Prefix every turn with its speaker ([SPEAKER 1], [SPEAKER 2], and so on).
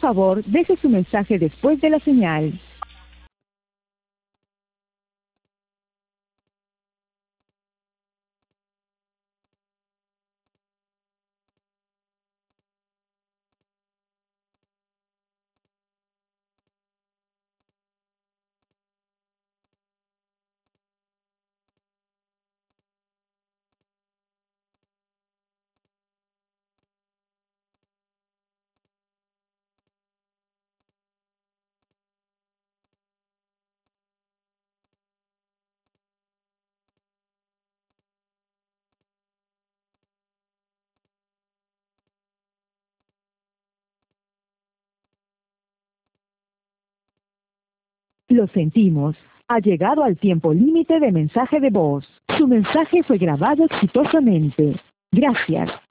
[SPEAKER 1] favor, deje su mensaje después de la señal. Lo sentimos. Ha llegado al tiempo límite de mensaje de voz. Su mensaje fue grabado exitosamente. Gracias.